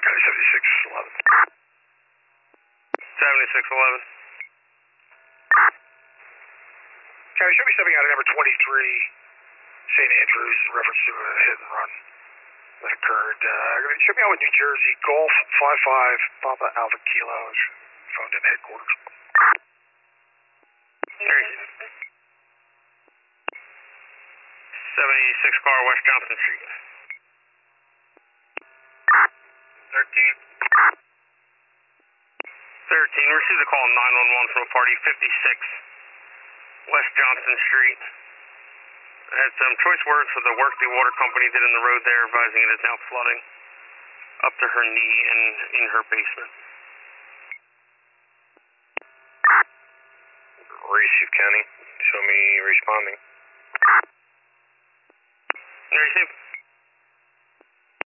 County 7611. 7611. County, should be stepping out at number 23, St. Andrews, in reference to a hit and run that occurred. Should be out with New Jersey, Golf 55, Papa Alpha Kilo, phoned in headquarters. There you go. 76 car, West Johnson Street. 13. 13, received a call 911 from a party 56 West Johnson Street. I had some choice words for the work the water company did in the road there, advising it is now flooding up to her knee and in her basement. Receive County, show me responding. Receive.